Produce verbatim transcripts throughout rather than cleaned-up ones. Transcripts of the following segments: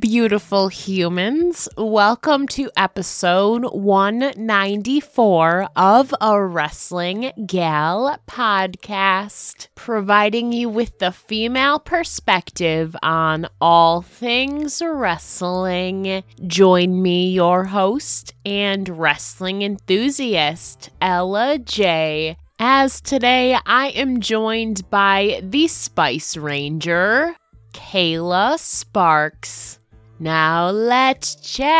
beautiful humans. Welcome to episode one ninety-four of a Wrestling Gal podcast, providing you with the female perspective on all things wrestling. Join me, your host and wrestling enthusiast, Ella J. As today I am joined by the Spice Ranger, Kayla Sparks. Now let's chat.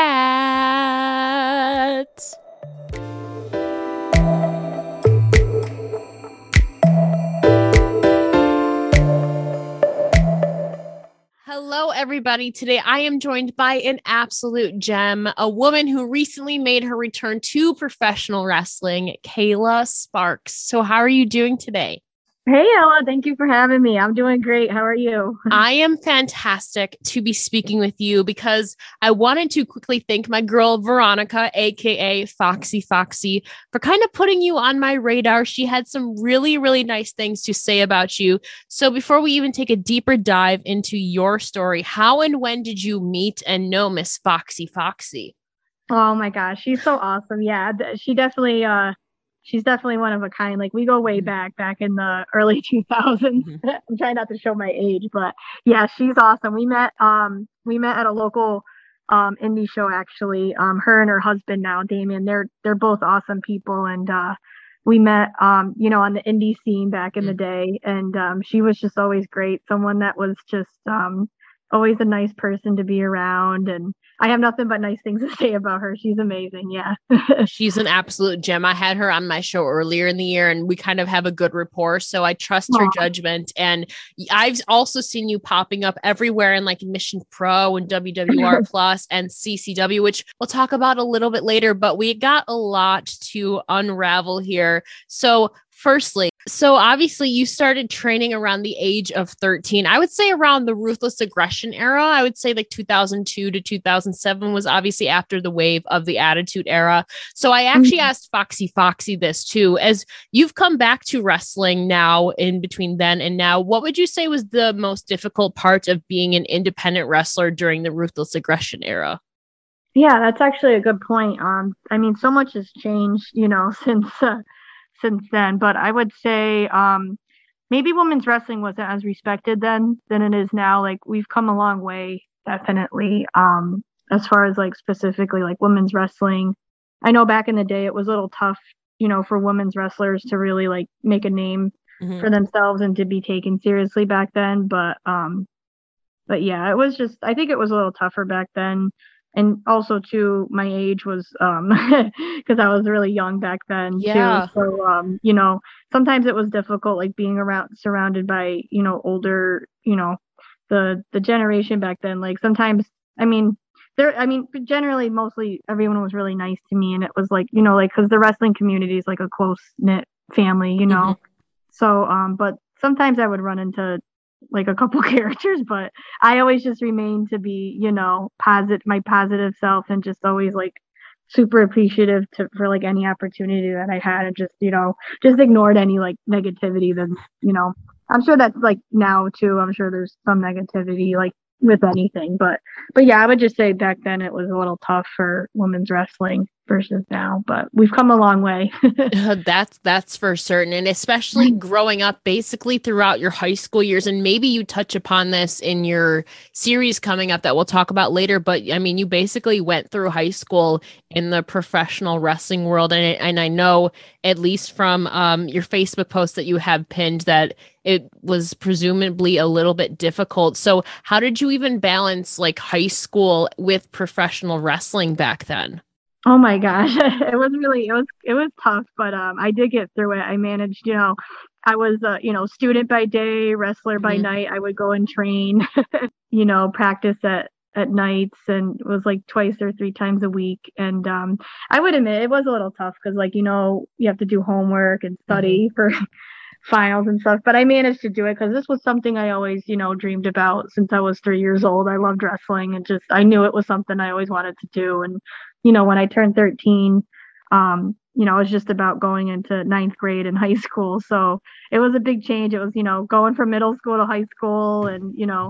Hello, everybody. Today I am joined by an absolute gem, a woman who recently made her return to professional wrestling, Kayla Sparks. So how are you doing today? Hey, Ella, thank you for having me. I'm doing great. How are you? I am fantastic to be speaking with you because I wanted to quickly thank my girl, Veronica, aka Foxy Foxy, for kind of putting you on my radar. She had some really, really nice things to say about you. So before we even take a deeper dive into your story, how and when did you meet and know Miss Foxy Foxy? Oh my gosh, she's so awesome. Yeah, she definitely, uh, she's definitely one of a kind. Like we go way back, back in the early two thousands. Mm-hmm. I'm trying not to show my age, but yeah, she's awesome. We met, um, we met at a local, um, indie show actually. Um, her and her husband now, Damien, they're, they're both awesome people. And, uh, we met, um, you know, on the indie scene back in mm-hmm. the day. And, um, she was just always great. Someone that was just, um, always a nice person to be around. And I have nothing but nice things to say about her. She's amazing. Yeah. She's an absolute gem. I had her on my show earlier in the year and we kind of have a good rapport. So I trust Aww. her judgment. And I've also seen you popping up everywhere in like Mission Pro and W W R Plus and C C W, which we'll talk about a little bit later, but we got a lot to unravel here. So firstly, so obviously you started training around the age of thirteen. I would say around the Ruthless Aggression era. I would say like two thousand two to two thousand seven was obviously after the wave of the Attitude Era. So I actually mm-hmm. asked Foxy Foxy this too, as you've come back to wrestling now in between then and now, what would you say was the most difficult part of being an independent wrestler during the Ruthless Aggression era? Yeah, that's actually a good point. Um, I mean, so much has changed, you know, since uh, since then, but I would say um maybe women's wrestling wasn't as respected then than it is now. Like we've come a long way, definitely, um as far as like specifically like women's wrestling. I know back in the day it was a little tough, you know, for women's wrestlers to really like make a name mm-hmm. for themselves and to be taken seriously back then, but um but yeah, it was just, I think it was a little tougher back then. And also, too, my age was, um, because I was really young back then, yeah. too. So, um, you know, sometimes it was difficult, like being around, surrounded by, you know, older, you know, the the generation back then. Like sometimes, I mean, there, I mean, generally, mostly everyone was really nice to me, and it was like, you know, like because the wrestling community is like a close knit family, you know. Mm-hmm. So, um, but sometimes I would run into like a couple characters, but I always just remain to be, you know, positive, my positive self, and just always like super appreciative to for like any opportunity that I had, and just, you know, just ignored any like negativity that, you know, I'm sure that's like now too. I'm sure there's some negativity like with anything, but but yeah, I would just say back then it was a little tough for women's wrestling versus now, but we've come a long way. that's that's for certain. And especially growing up basically throughout your high school years, and maybe you touch upon this in your series coming up that we'll talk about later, but I mean, you basically went through high school in the professional wrestling world, and, and I know at least from um, your Facebook post that you have pinned that it was presumably a little bit difficult. So how did you even balance like high school with professional wrestling back then? Oh my gosh. It was really, it was, it was tough, but, um, I did get through it. I managed, you know, I was a, you know, student by day, wrestler by mm-hmm. night. I would go and train, you know, practice at, at nights, and it was like twice or three times a week. And, um, I would admit it was a little tough because like, you know, you have to do homework and study mm-hmm. for finals and stuff, but I managed to do it because this was something I always, you know, dreamed about since I was three years old. I loved wrestling, and just, I knew it was something I always wanted to do. And, you know, when I turned thirteen, um, you know, it was just about going into ninth grade in high school. So it was a big change. It was, you know, going from middle school to high school, and, you know,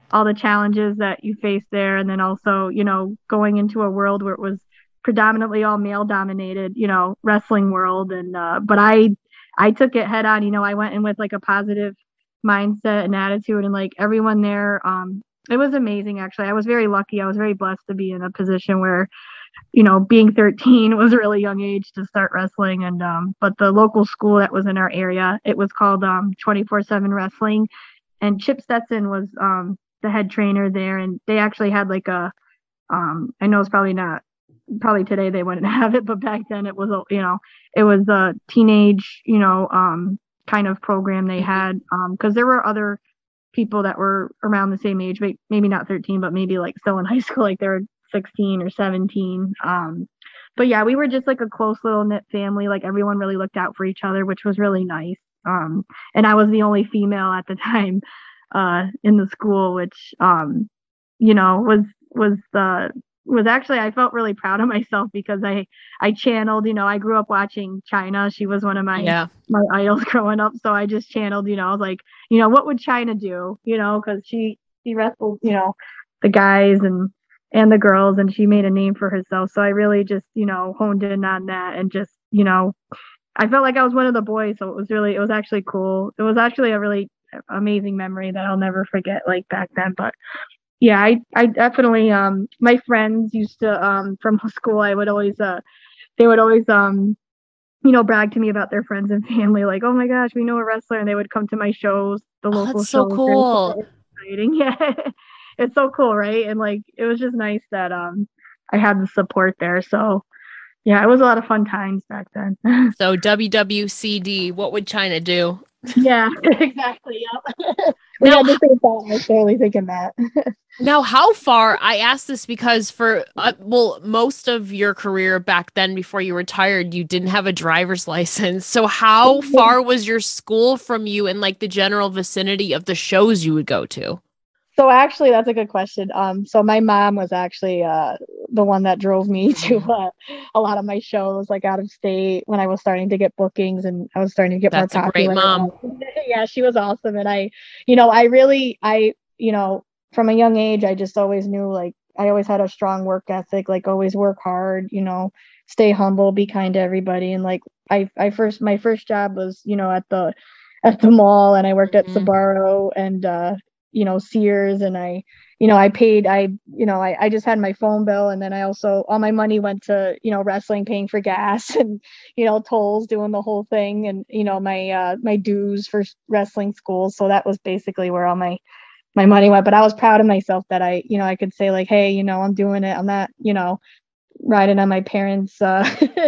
all the challenges that you face there. And then also, you know, going into a world where it was predominantly all male dominated, you know, wrestling world. And, uh, but I, I took it head on, you know, I went in with like a positive mindset and attitude, and like everyone there, um, it was amazing. Actually, I was very lucky. I was very blessed to be in a position where, you know, being thirteen was a really young age to start wrestling. And, um, but the local school that was in our area, it was called, um, twenty-four seven Wrestling. And Chip Stetson was, um, the head trainer there. And they actually had like a, um, I know it's probably not, probably today they wouldn't have it, but back then it was, a, you know, it was a teenage, you know, um, kind of program they had. Um, cause there were other people that were around the same age, maybe not thirteen, but maybe like still in high school, like they were sixteen or seventeen. Um, but yeah, we were just like a close little knit family. Like everyone really looked out for each other, which was really nice. Um, and I was the only female at the time, uh, in the school, which, um, you know, was, was, uh, was actually, I felt really proud of myself because I, I channeled, you know, I grew up watching China. She was one of my, yeah. my idols growing up. So I just channeled, you know, I was like, you know, what would China do? You know, cause she, she wrestled, you know, the guys and, and the girls, and she made a name for herself. So I really just, you know, honed in on that and just, you know, I felt like I was one of the boys. So it was really, it was actually cool. It was actually a really amazing memory that I'll never forget, like back then. But yeah, I, I definitely, um, my friends used to, um, from school, I would always, uh, they would always, um, you know, brag to me about their friends and family, like, oh my gosh, we know a wrestler, and they would come to my shows, the Oh, local that's so shows. cool. Exciting. Yeah. It's so cool, right? And like, it was just nice that, um, I had the support there. So yeah, it was a lot of fun times back then. So W W C D, what would China do? Yeah, exactly. Yep. We Now, had the same thought. I was totally thinking that. now, how far? I asked this because for uh, well, most of your career back then, before you retired, you didn't have a driver's license. So, how far was your school from you in like the general vicinity of the shows you would go to? So actually, that's a good question. Um, so my mom was actually uh the one that drove me to uh, a lot of my shows, like out of state, when I was starting to get bookings and I was starting to get more That's a great popular. mom. Yeah, she was awesome, and I, you know, I really, I, you know, from a young age, I just always knew, like, I always had a strong work ethic, like always work hard, you know, stay humble, be kind to everybody, and like I, I first, my first job was, you know, at the at the mall, and I worked at Mhm. Sbarro and uh you know, Sears, and I, you know, I paid, I, you know, I, I just had my phone bill, and then I also, all my money went to, you know, wrestling, paying for gas and, you know, tolls, doing the whole thing, and, you know, my, uh, my dues for wrestling school. So that was basically where all my, my money went. But I was proud of myself that I, you know, I could say like, hey, you know, I'm doing it. I'm not, you know, riding on my parents' uh,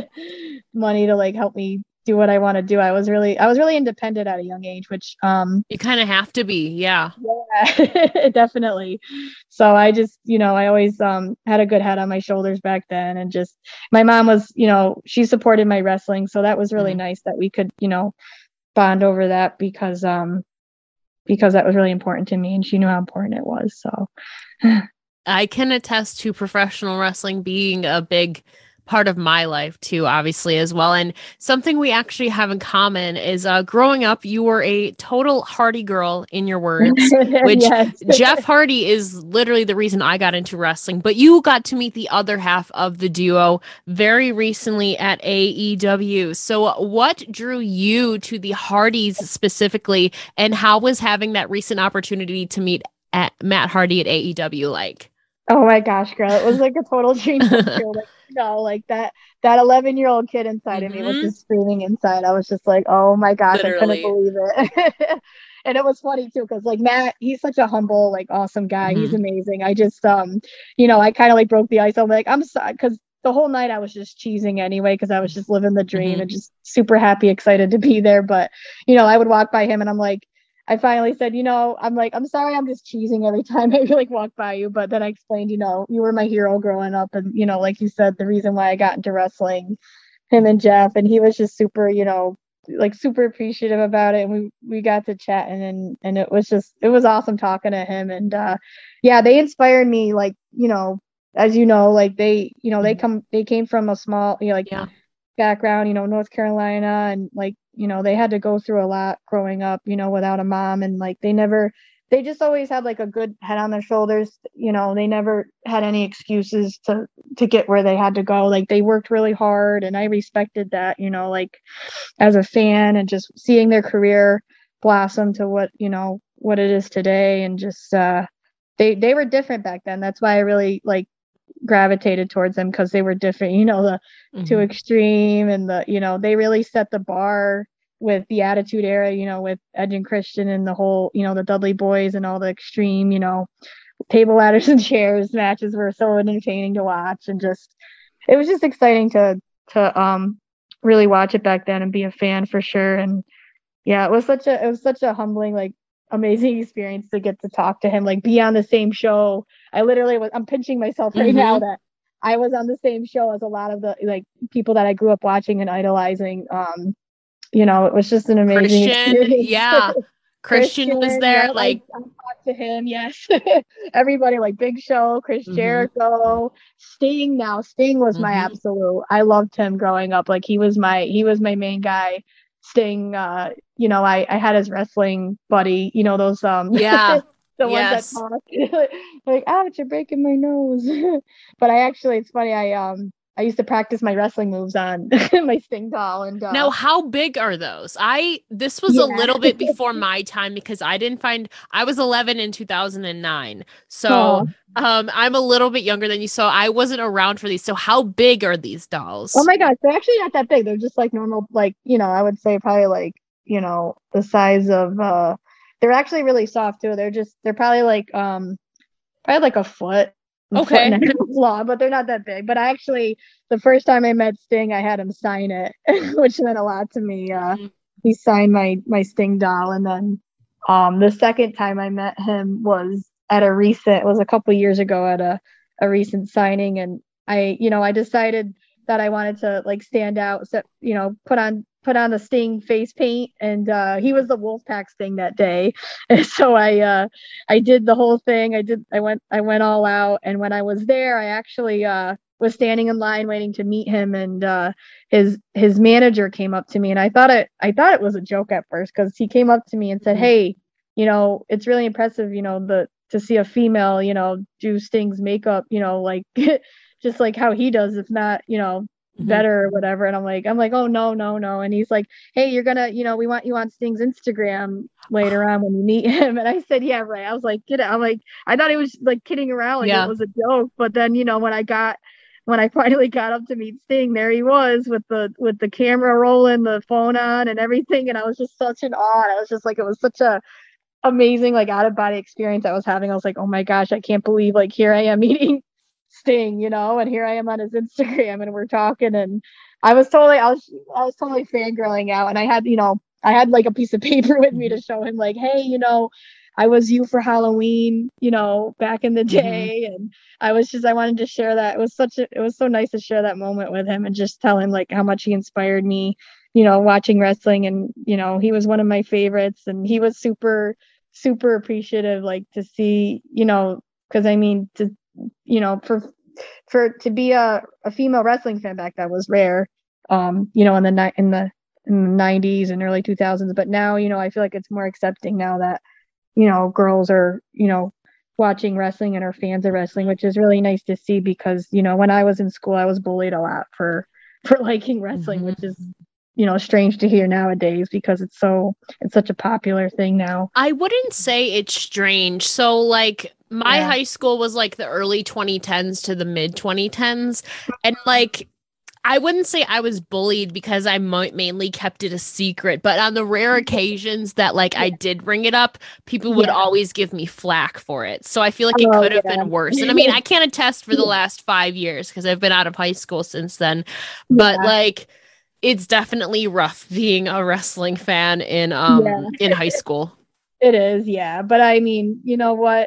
money to like help me do what I want to do. I was really, I was really independent at a young age, which, um, You kind of have to be, yeah. yeah, definitely. So I just, you know, I always, um, had a good head on my shoulders back then. And just, my mom was, you know, she supported my wrestling. So that was really Mhm. nice that we could, you know, bond over that because, um, because that was really important to me and she knew how important it was. So I can attest to professional wrestling being a big part of my life too, obviously, as well. And something we actually have in common is uh, growing up, you were a total Hardy girl, in your words, which yes. Jeff Hardy is literally the reason I got into wrestling. But you got to meet the other half of the duo very recently at A E W. So, what drew you to the Hardys specifically, and how was having that recent opportunity to meet at Matt Hardy at A E W like? Oh my gosh, girl. It was like a total dream come true. Like, you know, like that that eleven year old kid inside of me was hmm just screaming inside. I was just like, oh my gosh, I couldn't Literally. believe it. And it was funny too, because like Matt, he's such a humble, like awesome guy. He's hmm amazing. I just um, you know, I kind of like broke the ice. I'm like, I'm sorry, because the whole night I was just cheesing anyway, because I was just living the dream hmm and just super happy, excited to be there. But you know, I would walk by him and I'm like, I finally said, you know, I'm like, I'm sorry, I'm just cheesing every time I like walk by you. But then I explained, you know, you were my hero growing up. And, you know, like you said, the reason why I got into wrestling, him and Jeff. And he was just super, you know, like super appreciative about it. And we, we got to chatting and, and it was just, it was awesome talking to him. And, uh, yeah, they inspired me, like, you know, as you know, like they, you know, they come, they came from a small, you know, like Yeah. background, you know, North Carolina, and like, you know, they had to go through a lot growing up, you know, without a mom, and like they never they just always had like a good head on their shoulders. You know, they never had any excuses to to get where they had to go. Like they worked really hard, and I respected that, you know, like as a fan, and just seeing their career blossom to what, you know, what it is today. And just uh they they were different back then. That's why I really like gravitated towards them, because they were different, you know, the mm-hmm. too extreme, and the, you know, they really set the bar with the Attitude Era, you know, with Edge and Christian and the whole, you know, the Dudley Boys and all the extreme, you know, table ladders and chairs matches were so entertaining to watch. And just, it was just exciting to, to, um, really watch it back then and be a fan for sure. And yeah, it was such a, it was such a humbling, like amazing experience to get to talk to him, like be on the same show. I literally was, I'm pinching myself right mm-hmm. now that I was on the same show as a lot of the like people that I grew up watching and idolizing. Um, you know, it was just an amazing Christian, experience. yeah. Christian, Christian was there, yeah, like I, I talked to him, yes. Everybody, like Big Show, Chris mm-hmm. Jericho, Sting. Now Sting was mm-hmm. my absolute. I loved him growing up. Like he was my he was my main guy. Sting, uh, you know, I I had his wrestling buddy. You know those um yeah. the yes. ones that talk like, ouch, you're breaking my nose. But I actually, it's funny. I um. I used to practice my wrestling moves on my Sting doll. And uh, now, how big are those? I this was yeah. a little bit before my time, because I didn't find I was eleven in two thousand nine, so oh. um, I'm a little bit younger than you, so I wasn't around for these. So, how big are these dolls? Oh my gosh, they're actually not that big. They're just like normal, like, you know, I would say probably like, you know, the size of. Uh, they're actually really soft too. They're just they're probably like um, probably like a foot. Okay. Long, but they're not that big. But I actually, the first time I met Sting, I had him sign it, which meant a lot to me. Uh, mm-hmm. He signed my my Sting doll, and then um, the second time I met him was at a recent. It was a couple years ago at a a recent signing, and I, you know, I decided that I wanted to like stand out, so you know, put on put on the Sting face paint, and uh, he was the Wolfpack Sting that day. And so I uh, I did the whole thing. I did I went I went all out, and when I was there, I actually uh, was standing in line waiting to meet him, and uh, his his manager came up to me, and I thought it I thought it was a joke at first, because he came up to me and said, mm-hmm. "Hey, you know, it's really impressive, you know, the to see a female, you know, do Sting's makeup, you know, like just like how he does, if not, you know." better or whatever. And I'm like, I'm like, oh no, no, no. And he's like, hey, you're gonna, you know, we want you on Sting's Instagram later on when you meet him. And I said, yeah, right. I was like, get it. I'm like, I thought he was like kidding around, like yeah. it was a joke. But then, you know, when I got when I finally got up to meet Sting, there he was with the with the camera rolling, the phone on and everything. And I was just such an awe. I was just like, it was such a amazing, like out of body experience I was having. I was like, oh my gosh, I can't believe like here I am meeting Sting, you know, and here I am on his Instagram, and we're talking, and I was totally, I was, I was totally fangirling out, and I had, you know, I had like a piece of paper with me to show him, like, hey, you know, I was you for Halloween, you know, back in the day, mm-hmm. and I was just, I wanted to share that. It was such a, it was so nice to share that moment with him and just tell him like how much he inspired me, you know, watching wrestling, and you know, he was one of my favorites, and he was super, super appreciative, like to see, you know, because I mean to. You know, for for to be a, a female wrestling fan back then was rare. Um, you know, in the ni- in the in the nineties and early two thousands. But now, you know, I feel like it's more accepting now that, you know, girls are, you know, watching wrestling and are fans of wrestling, which is really nice to see, because, you know, when I was in school, I was bullied a lot for for liking wrestling, mm-hmm. which is, you know, strange to hear nowadays, because it's so it's such a popular thing now. I wouldn't say it's strange. So like my Yeah. high school was like the early twenty tens to the mid twenty tens. And like, I wouldn't say I was bullied because I mo- mainly kept it a secret, but on the rare occasions that like I did bring it up, people would Yeah. always give me flack for it. So I feel like it Oh, could have yeah. been worse. And I mean, I can't attest for the last five years because I've been out of high school since then, but Yeah. like, it's definitely rough being a wrestling fan in um Yeah. in high school. It is, yeah. But I mean, you know what?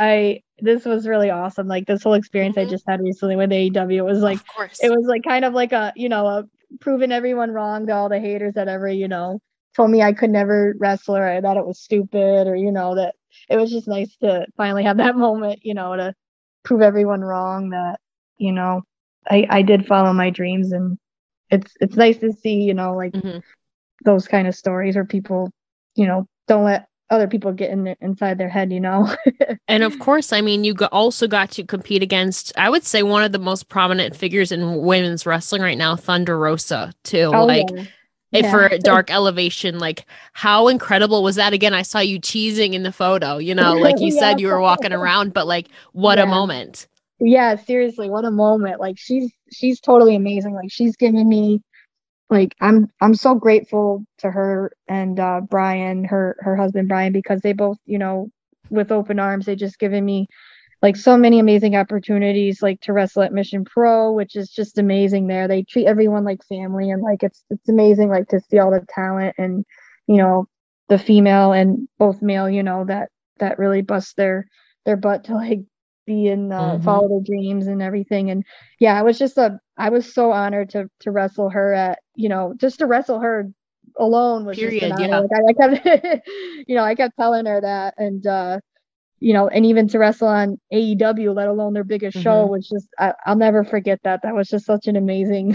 I this was really awesome. Like this whole experience Mhm. I just had recently with A E W, it was like Of course. it was like kind of like a, you know, a proving everyone wrong to all the haters that ever, you know, told me I could never wrestle, or I thought it was stupid, or, you know, that it was just nice to finally have that moment, you know, to prove everyone wrong that, you know, I, I did follow my dreams. And it's it's nice to see, you know, like Mhm. those kind of stories where people, you know, don't let other people get in there, inside their head, you know. And of course, I mean, you go- also got to compete against, I would say, one of the most prominent figures in women's wrestling right now, Thunder Rosa, too. Oh Like, yeah. if for Yeah. Dark Elevation, like, how incredible was that? Again, I saw you cheesing in the photo, you know, like you Yeah. said, you were walking around, but like, what a Yeah. moment. Yeah, seriously, what a moment. Like she's she's totally amazing. Like she's given me like I'm I'm so grateful to her and uh Brian, her her husband Brian, because they both, you know, with open arms, they just given me like so many amazing opportunities like to wrestle at Mission Pro, which is just amazing there. They treat everyone like family, and like it's it's amazing like to see all the talent and, you know, the female and both male, you know, that that really bust their their butt to like be in uh, Hmm. follow their dreams and everything. And yeah, I was just a I was so honored to to wrestle her at, you know, just to wrestle her alone was just an Period. honor. Yeah. Like I, I kept you know, I kept telling her that. And uh you know, and even to wrestle on A E W, let alone their biggest show, Hmm. was just I, I'll never forget that. That was just such an amazing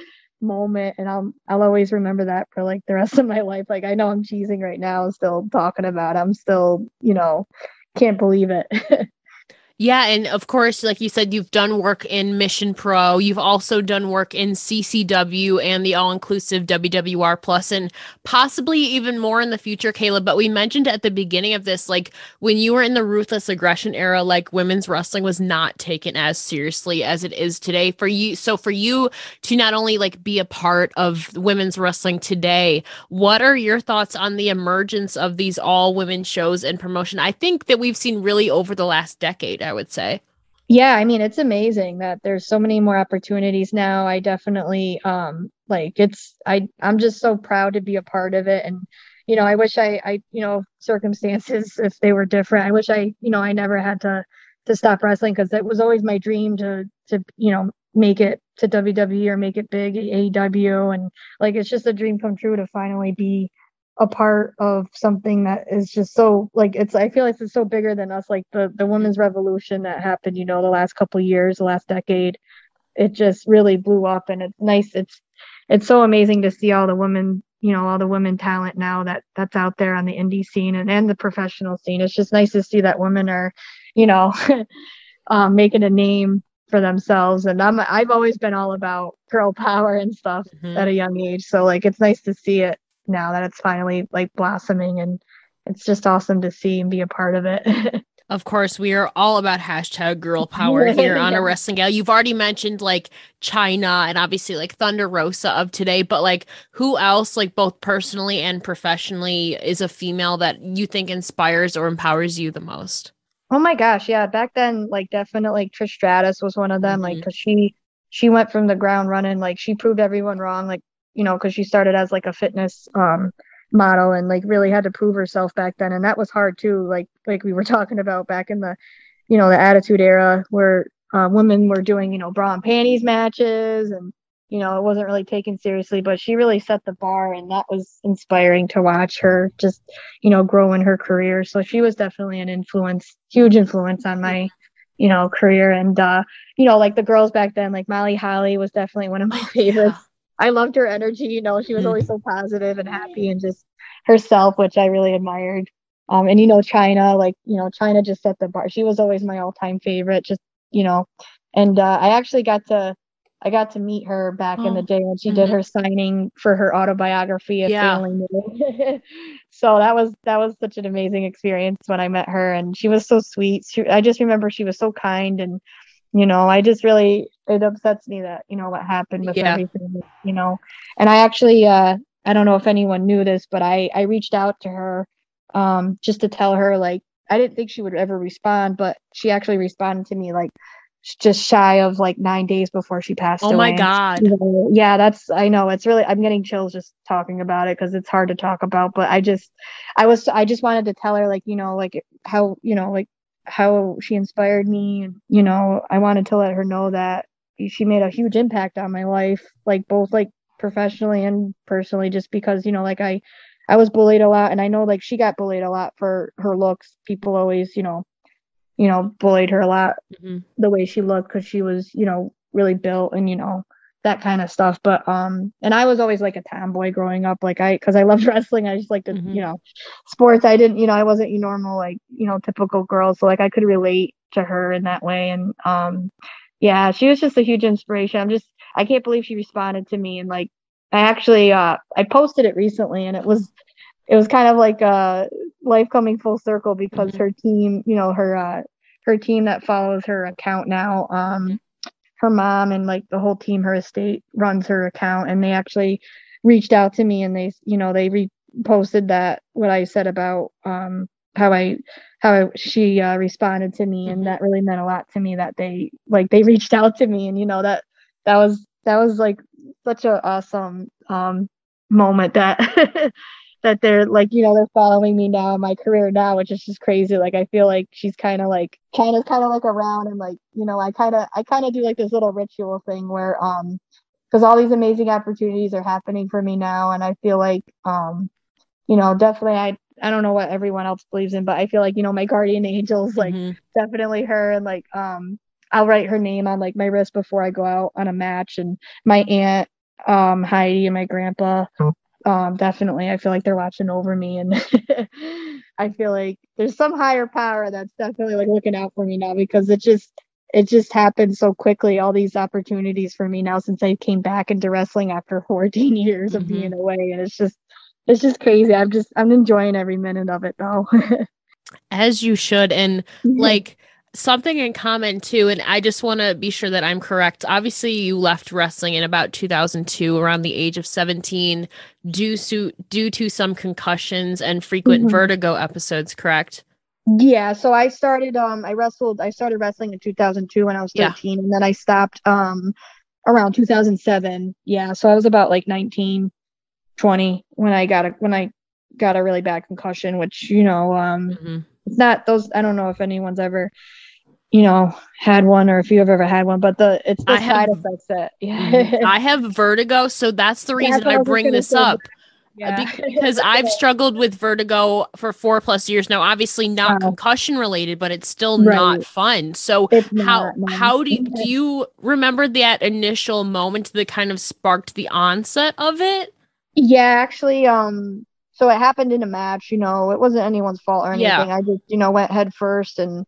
moment, and I'll I'll always remember that for like the rest of my life. Like I know I'm cheesing right now, still talking about it. I'm still, you know, can't believe it. Yeah, and of course, like you said, you've done work in Mission Pro. You've also done work in C C W and the all-inclusive W W R Plus, and possibly even more in the future, Caleb. But we mentioned at the beginning of this, like when you were in the Ruthless Aggression era, like women's wrestling was not taken as seriously as it is today. For you, so for you to not only like be a part of women's wrestling today, what are your thoughts on the emergence of these all-women shows and promotion? I think that we've seen really over the last decade, I would say. Yeah, I mean, it's amazing that there's so many more opportunities now. I definitely um like it's I I'm just so proud to be a part of it. And you know, I wish I I you know, circumstances if they were different. I wish I, you know, I never had to to stop wrestling, because it was always my dream to to you know, make it to W W E or make it big at A E W. And like it's just a dream come true to finally be a part of something that is just so like it's I feel like it's so bigger than us, like the the women's revolution that happened, you know, the last couple of years, the last decade. It just really blew up, and it's nice. it's it's so amazing to see all the women, you know, all the women talent now that that's out there on the indie scene and, and the professional scene. It's just nice to see that women are, you know, um, making a name for themselves. And I'm I've always been all about girl power and stuff Mhm. at a young age. So like it's nice to see it now that it's finally like blossoming, and it's just awesome to see and be a part of it. Of course, we are all about hashtag girl power here on a Yeah. wrestling gal. You've already mentioned like China and obviously like Thunder Rosa of today, but like who else, like both personally and professionally, is a female that you think inspires or empowers you the most? Oh my gosh, yeah. Back then, like definitely Trish Stratus was one of them. Like, Hmm. cause she she went from the ground running. Like, she proved everyone wrong. Like, you know, cause she started as like a fitness um model, and like really had to prove herself back then, and that was hard too. Like like we were talking about back in the, you know, the Attitude Era, where uh, women were doing, you know, bra and panties matches, and you know, it wasn't really taken seriously. But she really set the bar, and that was inspiring to watch her just, you know, grow in her career. So she was definitely an influence, huge influence on my, you know, career. And uh, you know, like the girls back then, like Molly Holly was definitely one of my Oh yeah. favorites. I loved her energy, you know, she was always Mhm. so positive and happy and just herself, which I really admired. Um, and you know, China, like, you know, China just set the bar. She was always my all-time favorite, just, you know, and uh, I actually got to I got to meet her back in the Oh. day when she did Mhm. her signing for her autobiography, If They Yeah. Only Knew. So that was that was such an amazing experience when I met her, and she was so sweet. She, I just remember she was so kind, and you know, I just really it upsets me that, you know, what happened with Yeah. everything, you know. And I actually uh I don't know if anyone knew this, but I I reached out to her um just to tell her, like, I didn't think she would ever respond, but she actually responded to me like just shy of like nine days before she passed Oh my away. And God. you know, yeah, that's I know it's really I'm getting chills just talking about it because it's hard to talk about. But I just I was I just wanted to tell her, like, you know, like how, you know, like how she inspired me, and you know, I wanted to let her know that she made a huge impact on my life, like both like professionally and personally, just because, you know, like I I was bullied a lot, and I know like she got bullied a lot for her looks. People always, you know, you know, bullied her a lot Mhm. the way she looked because she was, you know, really built and, you know, that kind of stuff. But um, and I was always like a tomboy growing up, like I, because I loved wrestling. I just liked to, Mhm. you know, sports. I didn't, you know, I wasn't your normal like, you know, typical girl. So like I could relate to her in that way. And um, yeah, she was just a huge inspiration. I'm just, I can't believe she responded to me. And like, I actually, uh, I posted it recently, and it was, it was kind of like uh, life coming full circle because Mhm. her team, you know, her uh, her team that follows her account now, um, her mom and like the whole team, her estate runs her account, and they actually reached out to me, and they, you know, they reposted that what I said about um, how I how I, she uh, responded to me, and Mhm. that really meant a lot to me that they like they reached out to me, and you know that that was that was like such a awesome um, moment that. that they're like, you know, they're following me now in my career now, which is just crazy. Like I feel like she's kind of like kind of kind of like around, and like, you know, I kind of I kind of do like this little ritual thing where um because all these amazing opportunities are happening for me now, and I feel like um you know, definitely I I don't know what everyone else believes in, but I feel like, you know, my guardian angel is like Mhm. definitely her, and like um I'll write her name on like my wrist before I go out on a match, and my aunt um Heidi and my grandpa um, definitely, I feel like they're watching over me, and I feel like there's some higher power that's definitely like looking out for me now, because it just it just happened so quickly. All these opportunities for me now since I came back into wrestling after fourteen years of Mhm. being away, and it's just it's just crazy. I'm just I'm enjoying every minute of it though. As you should. And like something in common too, and I just want to be sure that I'm correct. Obviously, you left wrestling in about two thousand two, around the age of seventeen, due to due to some concussions and frequent Mhm. vertigo episodes, correct? Yeah, so I started um I wrestled I started wrestling in two thousand two when I was Yeah. thirteen, and then I stopped um around two thousand seven. Yeah, so I was about like nineteen, twenty when I got a when I got a really bad concussion, which, you know, um Mhm. it's not those I don't know if anyone's ever, you know, had one, or if you've ever had one, but the it's the I have side effects that mhm. yeah. I have vertigo, so that's the That's reason what I I was just bring gonna this say. up. Uh, Yeah. be- because I've struggled with vertigo for four plus years now. Obviously, not Wow. concussion related, but it's still not Right. fun. So, It's how not, no. how do you, do you remember that initial moment that kind of sparked the onset of it? Yeah, actually, um, so it happened in a match, you know, it wasn't anyone's fault or Yeah. anything. I just, you know, went head first, and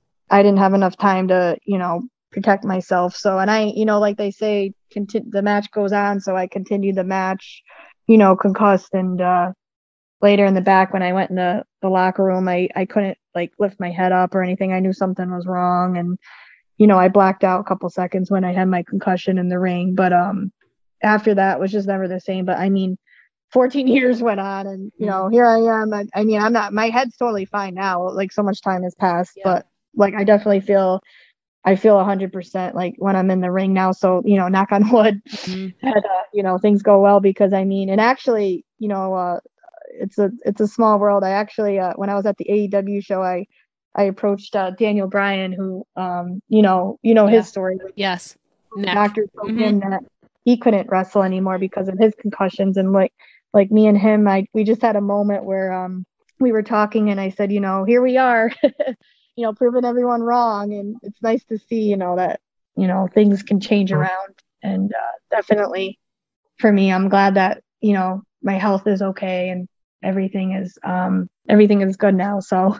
I didn't have enough time to, you know, protect myself. So, and I, you know, like they say, conti- the match goes on. So I continued the match, you know, concussed. And uh, later in the back, when I went in the, the locker room, I, I couldn't like lift my head up or anything. I knew something was wrong. And, you know, I blacked out a couple seconds when I had my concussion in the ring. But um, after that was just never the same. But I mean, fourteen years went on, and, you Mhm. know, here I am. I, I mean, I'm not, my head's totally fine now. Like so much time has passed, Yeah. but like I definitely feel I feel one hundred percent like when I'm in the ring now. So, you know, knock on wood Mhm. that, uh, you know, things go well, because I mean, and actually, you know, uh, it's a, it's a small world. I actually, uh, when I was at the A E W show, I, I approached uh, Daniel Bryan, who, um, you know, you know, Yeah. his story. Yes. Neck. Doctor told Hmm. him that he couldn't wrestle anymore because of his concussions. And like, like me and him, I, we just had a moment where, um, we were talking, and I said, you know, here we are, you know, proving everyone wrong. And it's nice to see, you know, that, you know, things can change around. And uh, definitely for me, I'm glad that, you know, my health is okay, and everything is, um, everything is good now. So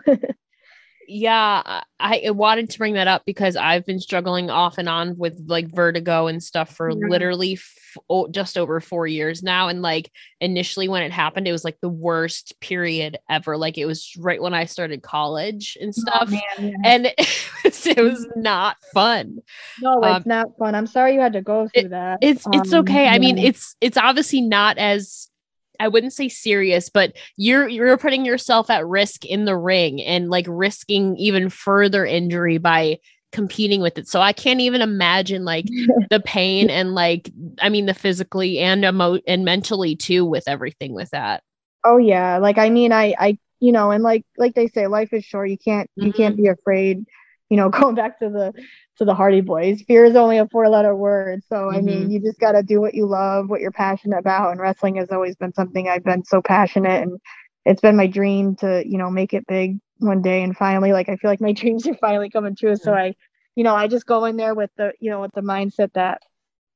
Yeah, I, I wanted to bring that up because I've been struggling off and on with like vertigo and stuff for yeah. literally f- oh, just over four years now. And like initially when it happened, it was like the worst period ever. Like it was right when I started college and Oh stuff. man, yeah. And it was, it was not fun. No, Um, it's not fun. I'm sorry you had to go it, through that. it's it's Um, okay. I mean, yeah. it's it's obviously not as I wouldn't say serious, but you're you're putting yourself at risk in the ring and like risking even further injury by competing with it. So I can't even imagine like the pain and like I mean the physically and emo and mentally too with everything with that. Oh yeah, like I mean, I, I, you know, and like, like they say, life is short. You can't, you Mhm. can't be afraid. You know, going back to the, to the Hardy Boys, fear is only a four-letter word. So I mean, Mhm. you just got to do what you love, what you're passionate about. And wrestling has always been something I've been so passionate, and it's been my dream to, you know, make it big one day. And finally, like I feel like my dreams are finally coming true. So I, you know, I just go in there with the, you know, with the mindset that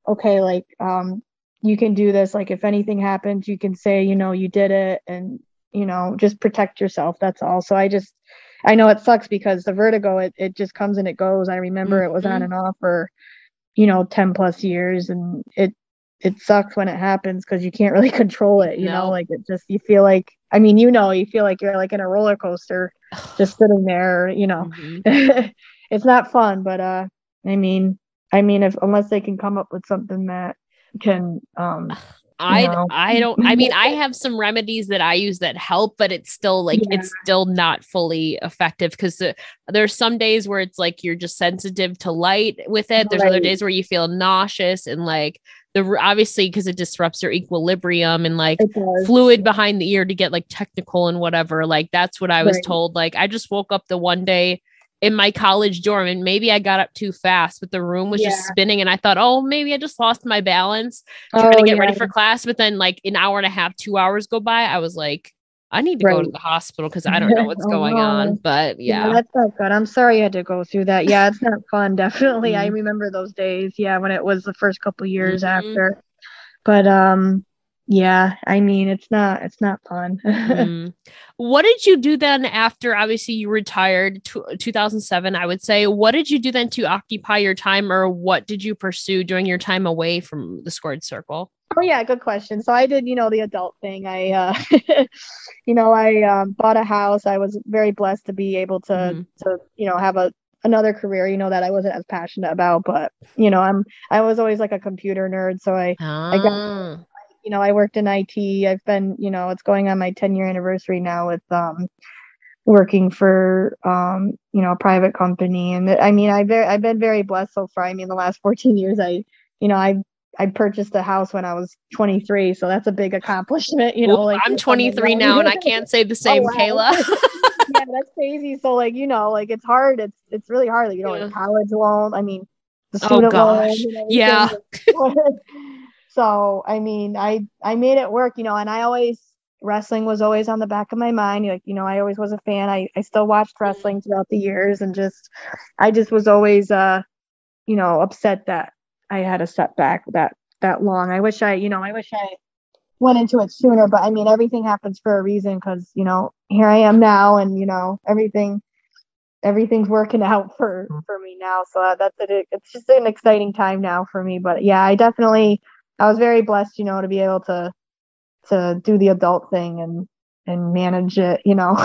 okay, like, um, you can do this. Like, if anything happens, you can say, you know, you did it, and, you know, just protect yourself. That's all. So I just, I know it sucks because the vertigo, it, it just comes and it goes. I remember it was on Mm-hmm. and off for, you know, ten plus years, and it, it sucks when it happens because you can't really control it, you know, No. like it just, you feel like, I mean, you know, you feel like you're like in a roller coaster just sitting there, you know. Mm-hmm. It's not fun, but uh I mean, I mean if unless they can come up with something that can um you I know I don't I mean I have some remedies that I use that help, but it's still like yeah, it's still not fully effective because the, there's some days where it's like you're just sensitive to light with it. There's other right, days where you feel nauseous and like the obviously because it disrupts your equilibrium and like it does, fluid behind the ear to get like technical and whatever. Like that's what I was right, told. Like I just woke up the one day in my college dorm and maybe I got up too fast, but the room was just yeah, spinning and I thought, oh, maybe I just lost my balance trying to oh get yeah, ready for class. But then like an hour and a half, two hours go by. I was like, I need to go to right. the hospital because I don't know what's Oh going on. no. But Yeah, yeah. that's not good. I'm sorry you had to go through that. Yeah, it's not fun. Definitely. I Mm-hmm. remember those days. Yeah, when it was the first couple years Mm-hmm. after. But um yeah, I mean, it's not it's not fun. Mm. What did you do then after obviously you retired to two thousand seven, I would say? What did you do then to occupy your time or what did you pursue during your time away from the scored circle? Oh yeah, good question. So I did, you know, the adult thing. I uh you know, I um bought a house. I was very blessed to be able to Mm-hmm. to, you know, have a another career, you know, that I wasn't as passionate about, but you know, I'm I was always like a computer nerd, so I I got, Ah. you know, I worked in I T. I've been, you know, it's going on my ten year anniversary now with um working for um, you know, a private company. And I mean, I very I've been very blessed so far. I mean, the last fourteen years I, you know, I I purchased a house when I was twenty-three, so that's a big accomplishment, you Ooh, know, like I'm for someone twenty-three now and young. I can't say the Oh same, wow. Kayla. Yeah, that's crazy. So like, you know, like it's hard. It's it's really hard. Like, you know, like Yeah. college loan. I mean, the Oh student loan gosh. and Yeah. everything. So I mean, I I made it work, you know, and I always wrestling was always on the back of my mind. Like, you know, I always was a fan. I I still watched wrestling throughout the years and just I just was always uh, you know, upset that I had a setback that that long. I wish I, you know, I wish I went into it sooner, but I mean, everything happens for a reason because, you know, here I am now and, you know, everything everything's working out for for me now. So uh, that's it. It's just an exciting time now for me. But yeah, I definitely I was very blessed, you know, to be able to to do the adult thing and and manage it, you know.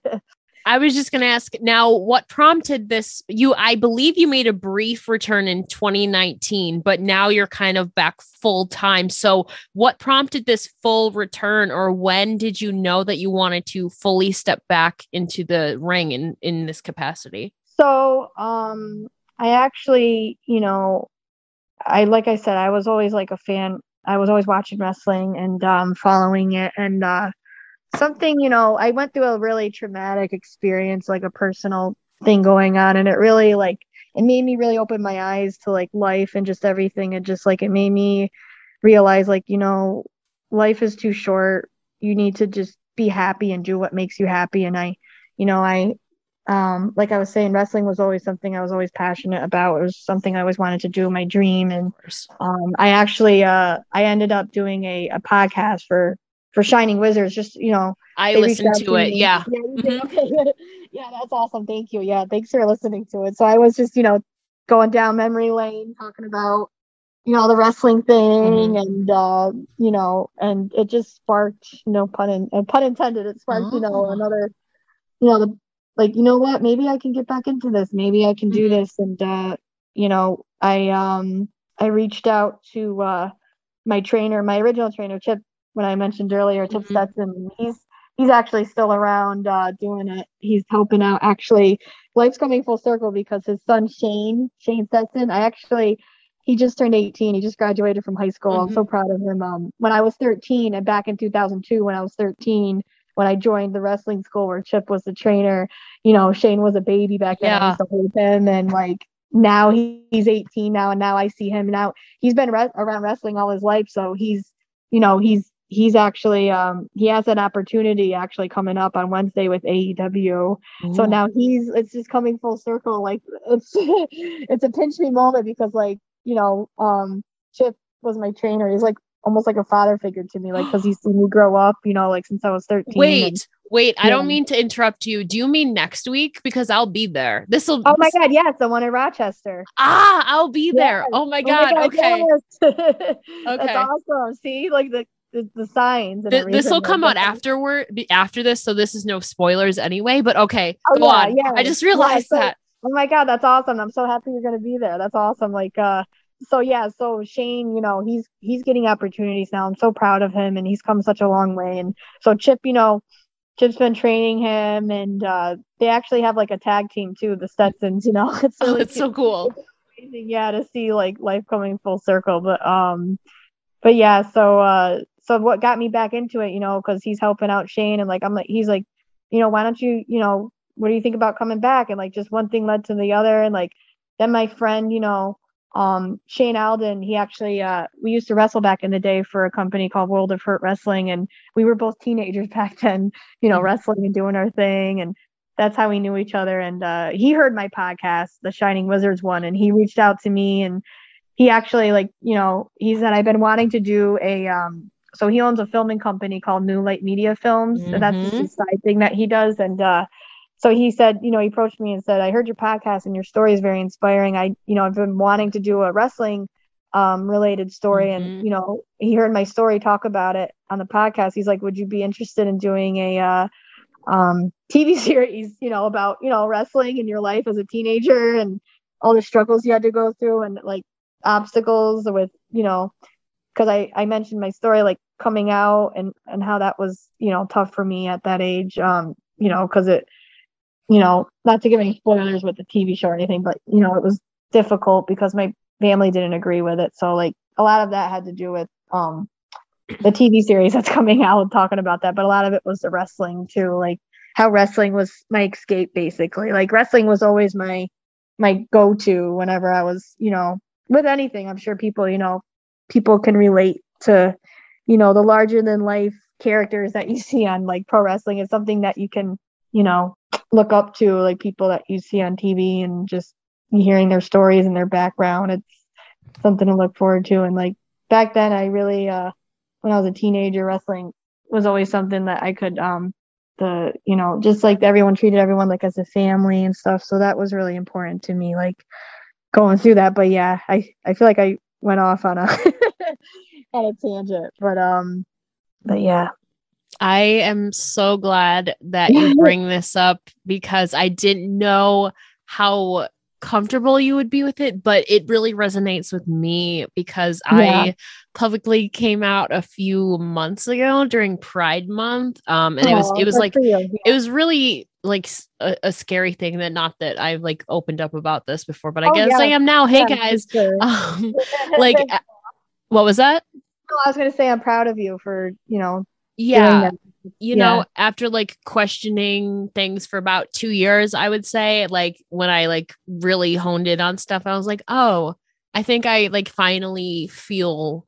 I was just going to ask now what prompted this you I believe you made a brief return in twenty nineteen but now you're kind of back full time. So what prompted this full return or when did you know that you wanted to fully step back into the ring in in this capacity? So, um I actually, you know, I like I said, I was always like a fan. I was always watching wrestling and um following it and uh something, you know, I went through a really traumatic experience, like a personal thing going on, and it really like it made me really open my eyes to like life and just everything. And just like it made me realize like, you know, life is too short. You need to just be happy and do what makes you happy. And I, you know, I um like I was saying, wrestling was always something I was always passionate about. It was something I always wanted to do, my dream. And um I actually uh I ended up doing a, a podcast for for Shining Wizards. Just, you know, I they reached listened out to to it. me. Yeah. Yeah, you did. Mhm. Okay. Yeah, that's awesome. Thank you. Yeah, thanks for listening to it. So I was just, you know, going down memory lane talking about, you know, the wrestling thing Mhm. and uh, you know, and it just sparked, no pun in, uh, pun intended, it sparked, you know, Oh. another, you know, the like, you know what, maybe I can get back into this. Maybe I can do Mhm. this. And uh, you know, I um I reached out to uh my trainer, my original trainer, Chip, when I mentioned earlier, Chip Mhm. Stetson. He's he's actually still around uh, doing it. He's helping out. Actually, life's coming full circle because his son Shane, Shane Stetson, I actually he just turned eighteen. He just graduated from high school. I'm so Mhm. proud of him. Um, when I was thirteen and back in two thousand two, when I was thirteen, when I joined the wrestling school where Chip was the trainer, you know, Shane was a baby back then. I Yeah. used to hold him and like now he, he's eighteen now and now I see him now he's been re- around wrestling all his life, so he's, you know, he's he's actually um he has an opportunity actually coming up on Wednesday with A E W. So Ooh. now he's it's just coming full circle. Like it's it's a pinch me moment because like, you know, um Chip was my trainer. He's like almost like a father figure to me, like because he's seen me grow up, you know, like since I was thirteen. Wait, and, wait, I yeah. don't mean to interrupt you. Do you mean next week? Because I'll be there. This will. Oh my God, yes, the one in Rochester. Ah, I'll be there. Yes. Oh my God. Oh my God, okay. Yes. Okay. That's awesome. See, like the the, the signs and Th- everything. this will come like out afterward, be- after this, so this is no spoilers anyway. But okay, Oh go yeah, on. yeah. I just Yeah, realized so, that. oh my God, that's awesome. I'm so happy you're gonna be there. That's awesome. Like uh so yeah, so Shane, you know, he's he's getting opportunities now. I'm so proud of him and he's come such a long way. And so Chip, you know, Chip's been training him and uh they actually have like a tag team too, the Stetsons, you know. It's Oh, really it's so cool. it's amazing, yeah, to see like life coming full circle. But um but yeah, so uh so what got me back into it, you know, because he's helping out Shane and like I'm like he's like, you know, why don't you, you know, what do you think about coming back? And like just one thing led to the other. And like then my friend, you know, um Shane Alden, he actually uh we used to wrestle back in the day for a company called World of Hurt Wrestling, and we were both teenagers back then, you know, Mhm. wrestling and doing our thing, and that's how we knew each other. And uh he heard my podcast, the Shining Wizards one, and he reached out to me and he actually like, you know, he said I've been wanting to do a um so he owns a filming company called New Light Media Films, and that's just Mhm. his side thing that he does. And uh so he said, you know, he approached me and said, I heard your podcast and your story is very inspiring. I, you know, I've been wanting to do a wrestling um related story. And, Mhm. you know, he heard my story, talk about it on the podcast. He's like, would you be interested in doing a uh um T V series, you know, about, you know, wrestling and your life as a teenager and all the struggles you had to go through and like obstacles with, you know, because I, I mentioned my story, like coming out and, and how that was, you know, tough for me at that age, um, you know, because it, you know, not to give any spoilers with the T V show or anything, but, you know, it was difficult because my family didn't agree with it. So, like, a lot of that had to do with um the T V series that's coming out talking about that. But a lot of it was the wrestling, too, like how wrestling was my escape, basically. Like, wrestling was always my my go-to whenever I was, you know, with anything. I'm sure people, you know, people can relate to, you know, the larger than life characters that you see on like pro wrestling is something that you can, you know, look up to, like people that you see on T V and just hearing their stories and their background. It's something to look forward to. And like back then I really uh when I was a teenager, wrestling was always something that I could um the you know, just like everyone treated everyone like as a family and stuff. So that was really important to me, like going through that. But yeah, I I feel like I went off on a on a tangent. But um but yeah. I am so glad that you bring this up because I didn't know how comfortable you would be with it, but it really resonates with me because Yeah. I publicly came out a few months ago during Pride Month. Um, and it was, Oh, it was good like, for you. it was really like s- a, a scary thing that not that I've like opened up about this before, but I Oh, guess I yeah. am now. Hey Yeah, for guys. sure. Um, like, uh, what was that? No, I was gonna say I'm proud of you for, you know, doing Yeah. that. You Yeah. know, after like questioning things for about two years, I would say, like when I like really honed in on stuff, I was like, oh, I think I like finally feel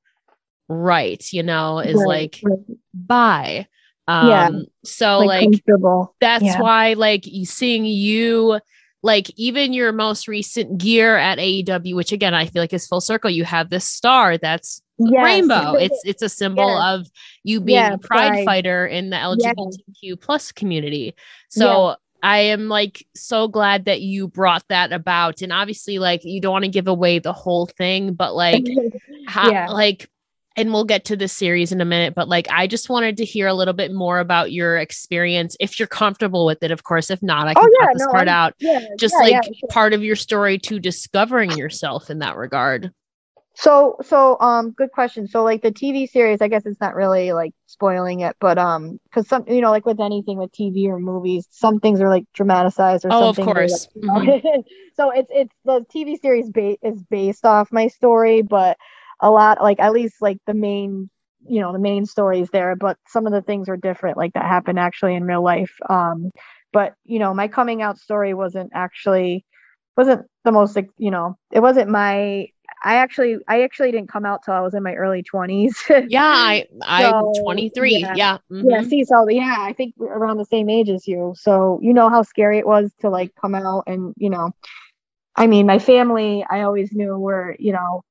right, you know, is Right, like right. bye. Yeah, Um, so like like comfortable. that's Yeah. why like you seeing you like even your most recent gear at A E W, which again I feel like is full circle. You have this star that's Yes. rainbow. It's it's a symbol Yes. of you being Yeah, a pride pride. fighter in the Yeah. L G B T Q plus community. Yeah. So I am like so glad that you brought that about. And obviously, like you don't want to give away the whole thing, but like how Yeah. like and we'll get to this series in a minute, but like I just wanted to hear a little bit more about your experience if you're comfortable with it. Of course, if not, I can Oh yeah, cut this no, part I'm out. yeah, Just yeah, yeah. like part of your story to discovering yourself in that regard. So, so, um, good question. So, like the T V series, I guess it's not really like spoiling it, but um, because some, you know, like with anything with T V or movies, some things are like dramatized or Oh, some of things are like, course. you know. Mhm. So it's it's the T V series ba is based off my story, but a lot like at least like the main, you know, the main story is there, but some of the things are different, like that happened actually in real life. Um, but you know, my coming out story wasn't actually wasn't the most like, you know, it wasn't my I actually I actually didn't come out till I was in my early twenties. Yeah, I I'm So twenty-three. yeah. Yeah. Yeah, Mhm. see, so yeah, I think we're around the same age as you. So you know how scary it was to like come out and, you know, I mean, my family, I always knew were, you know,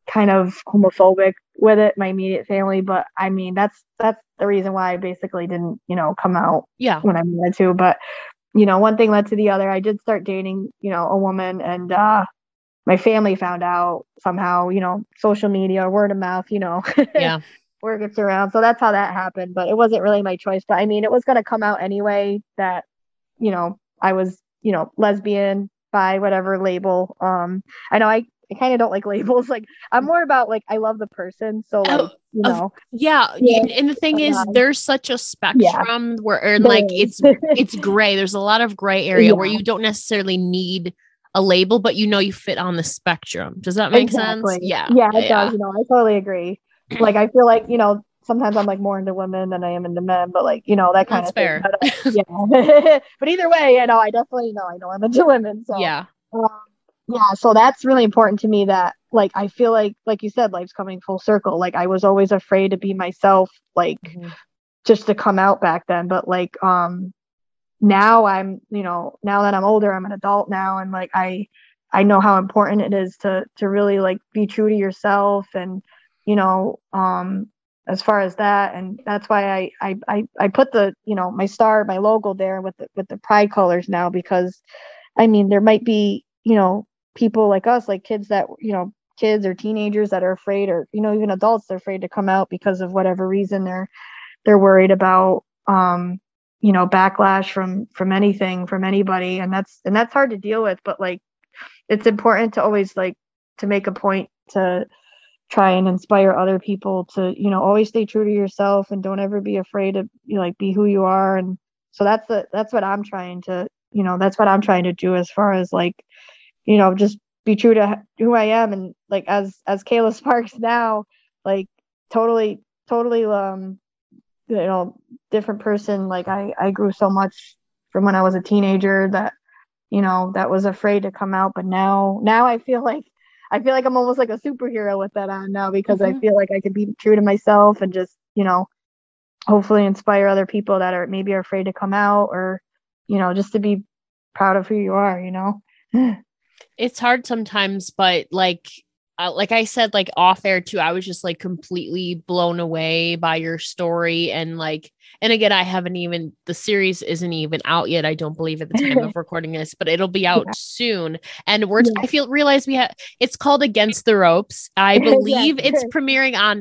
kind of homophobic with it, my immediate family. But I mean, that's that's the reason why I basically didn't, you know, come out Yeah. when I wanted to. But, you know, one thing led to the other. I did start dating, you know, a woman, and uh, my family found out somehow, you know, social media, word of mouth, you know, Yeah. word gets around. So that's how that happened. But it wasn't really my choice. But I mean, it was going to come out anyway that, you know, I was, you know, lesbian, bi, whatever label. Um, I know I, I kind of don't like labels. Like, I'm more about like, I love the person. So like, Oh, you of- know, yeah. yeah. And, and the thing But, is, um, there's such a spectrum where, and there like, is. it's, it's gray. There's a lot of gray area where Yeah. you don't necessarily need a label, but you know, you fit on the spectrum. Does that make Exactly. sense? Yeah. Yeah, Yeah. it Yeah. does. You know, I totally agree. Like, I feel like, you know, sometimes I'm like more into women than I am into men, but like, you know, that kind That's of thing. fair. But, uh, yeah. But either way, you know, I definitely know I know I'm into women. So, Yeah. um, yeah, so that's really important to me that, like, I feel like, like you said, life's coming full circle. Like, I was always afraid to be myself, like, Mhm. just to come out back then. But, like, um, now I'm, you know, now that I'm older, I'm an adult now, and like, I, I know how important it is to, to really like be true to yourself, and, you know, um, as far as that, and that's why I, I, I, I put the, you know, my star, my logo there with the, with the pride colors now, because, I mean, there might be, you know, people like us, like kids that, you know, kids or teenagers that are afraid, or, you know, even adults, they're afraid to come out because of whatever reason. They're, they're worried about, um, you know, backlash from, from anything, from anybody. And that's, and that's hard to deal with, but like, it's important to always like, to make a point to try and inspire other people to, you know, always stay true to yourself, and don't ever be afraid to, you know, like, be who you are. And so that's the, that's what I'm trying to, you know, that's what I'm trying to do, as far as like, you know, just be true to who I am. And like, as, as Kayla Sparks now, like, totally, totally, um, you know, different person. Like, I, I grew so much from when I was a teenager that, you know, that was afraid to come out. But now, now I feel like, I feel like I'm almost like a superhero with that on now, because Mhm. I feel like I can be true to myself, and just, you know, hopefully inspire other people that are maybe are afraid to come out, or, you know, just to be proud of who you are, you know? It's hard sometimes, but like, uh, like I said, like off air too, I was just like completely blown away by your story. And like, and again, I haven't even, the series isn't even out yet, I don't believe, at the time of recording this, but it'll be out Yeah. soon. And we're, Yeah. I feel, realize we have, it's called Against the Ropes. I believe Yes. it's premiering on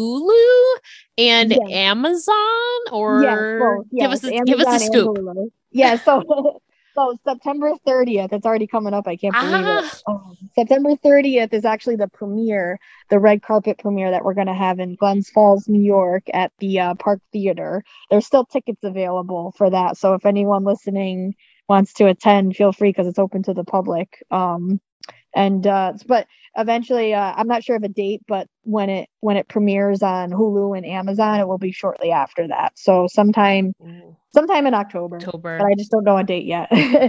Hulu and Yes. Amazon, Yes, or both. give Yes, us, a, give us a Amazon and scoop. Hulu. Yeah, so so September thirtieth, it's already coming up. I can't believe it. Ah, Um, September thirtieth is actually the premiere, the red carpet premiere that we're going to have in Glens Falls, New York, at the uh, Park Theater. There's still tickets available for that. So if anyone listening wants to attend, feel free, because it's open to the public. Um, and uh but eventually, uh I'm not sure of a date, but when it when it premieres on Hulu and Amazon, it will be shortly after that, so sometime sometime in October, but October. I just don't know a date yet.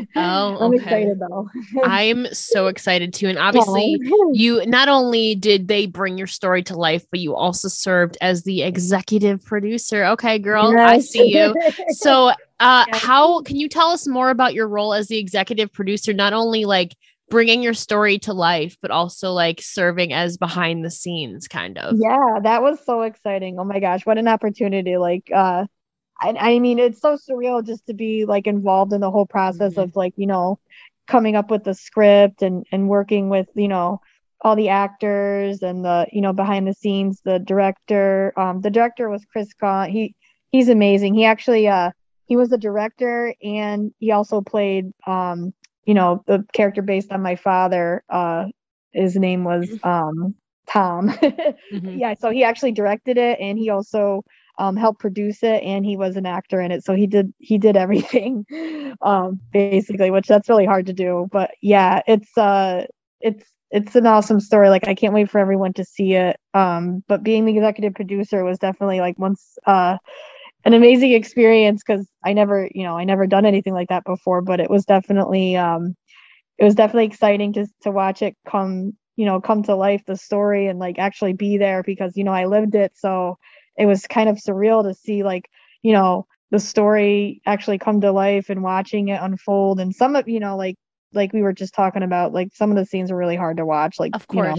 Oh, I'm okay. excited though. I'm so excited too. And obviously, Oh. you not only did they bring your story to life, but you also served as the executive producer. Okay, girl, I Yes. see you. So, uh, Yes. how can you tell us more about your role as the executive producer? Not only like bringing your story to life, but also like serving as behind the scenes, kind of. Yeah, that was so exciting. Oh my gosh, what an opportunity. Like, uh I, I mean, it's so surreal just to be like involved in the whole process Mhm. of like, you know, coming up with the script, and and working with, you know, all the actors, and the, you know, behind the scenes, the director. Um, the director was Chris Kahn. He he's amazing. He actually uh he was the director, and he also played, um, you know, the character based on my father. Uh, his name was um Tom. Mhm. Yeah, so he actually directed it, and he also um helped produce it, and he was an actor in it, so he did he did everything, um basically, which that's really hard to do. But yeah, it's uh it's it's an awesome story. Like, I can't wait for everyone to see it. Um but being the executive producer was definitely like once uh an amazing experience, because I never, you know, I never done anything like that before. But it was definitely um it was definitely exciting to to watch it come, you know, come to life, the story, and like actually be there, because, you know, I lived it. So it was kind of surreal to see, like, you know, the story actually come to life, and watching it unfold. And some of, you know, like like we were just talking about, like some of the scenes are really hard to watch, like, Of you know, course.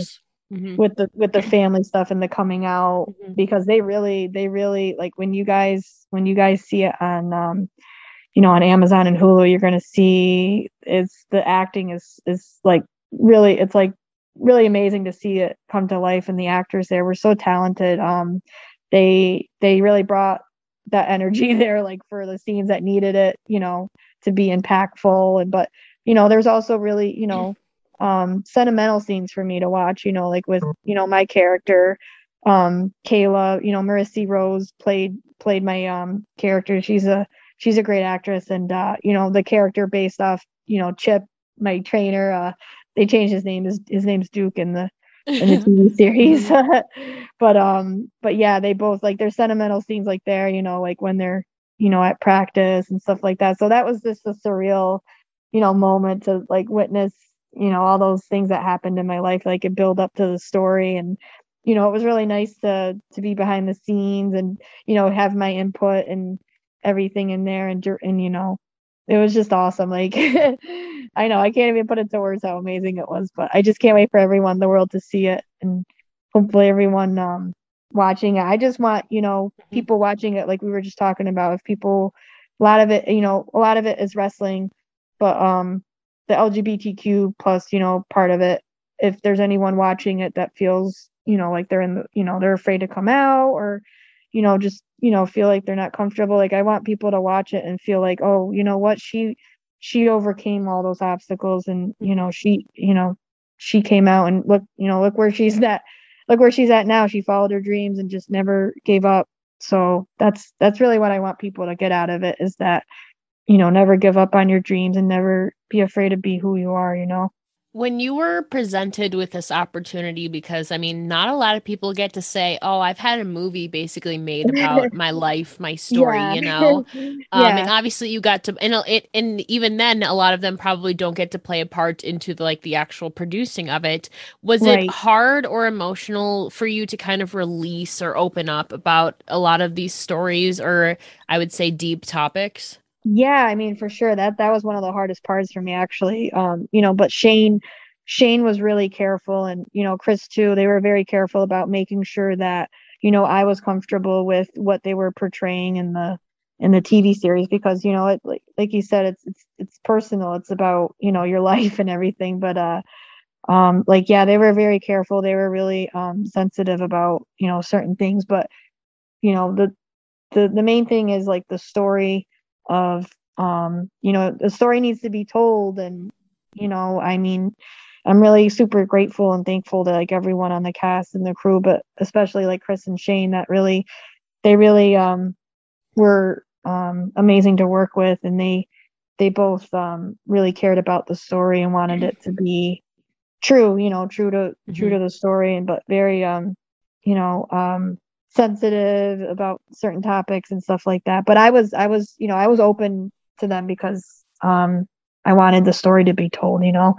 Mm-hmm. with the with the family stuff and the coming out, Mm-hmm. because they really they really like when you guys when you guys see it on um you know on Amazon and Hulu, you're gonna see it's the acting is is like really it's like really amazing to see it come to life, and the actors there were so talented. Um they they really brought that energy there, like for the scenes that needed it, you know, to be impactful. And but you know, there's also really, you know, um sentimental scenes for me to watch, you know, like with, you know, my character, um Kayla, you know, Marissa Rose played played my um character. She's a she's a great actress, and uh, you know, the character based off, you know, Chip, my trainer, uh they changed his name. His his name's Duke in the in the T V series. but um but yeah, they both like their sentimental scenes like there, you know, like when they're, you know, at practice and stuff like that. So that was just a surreal, you know, moment to like witness, you know, all those things that happened in my life, like it build up to the story. And you know, it was really nice to to be behind the scenes and, you know, have my input and everything in there. And and you know, it was just awesome. Like I know I can't even put into words how amazing it was, but I just can't wait for everyone in the world to see it, and hopefully everyone um watching it. I just want, you know, people watching it, like we were just talking about, if people, a lot of it, you know, a lot of it is wrestling, but um the L G B T Q plus, you know, part of it, if there's anyone watching it that feels, you know, like they're in the, you know, they're afraid to come out, or you know, just, you know, feel like they're not comfortable, like I want people to watch it and feel like, oh, you know what, she she overcame all those obstacles, and you know, she, you know, she came out, and look, you know, look where she's at, look where she's at now. She followed her dreams and just never gave up. So that's that's really what I want people to get out of it, is that, you know, never give up on your dreams and never be afraid to be who you are, you know. When you were presented with this opportunity, because I mean, not a lot of people get to say, "Oh, I've had a movie basically made about my life, my story," Yeah. you know. Um, and Yeah. obviously, you got to, and it, and even then, a lot of them probably don't get to play a part into the, like the actual producing of it. Was it Right. hard or emotional for you to kind of release or open up about a lot of these stories, or I would say deep topics? Yeah, I mean, for sure. That that was one of the hardest parts for me, actually. Um, you know, but Shane Shane was really careful, and you know, Chris too. They were very careful about making sure that, you know, I was comfortable with what they were portraying in the in the T V series, because, you know, it like like you said, it's it's it's personal. It's about, you know, your life and everything. But uh um like yeah, they were very careful. They were really um sensitive about, you know, certain things. But you know, the the the main thing is like the story of, um you know, the story needs to be told. And you know, I mean, I'm really super grateful and thankful to like everyone on the cast and the crew, but especially like Chris and Shane, that really they really um were um amazing to work with. And they they both um really cared about the story and wanted it to be true, you know, true to true Mm-hmm. to the story, and but very um you know, um sensitive about certain topics and stuff like that. But I was I was, you know, I was open to them because um I wanted the story to be told, you know.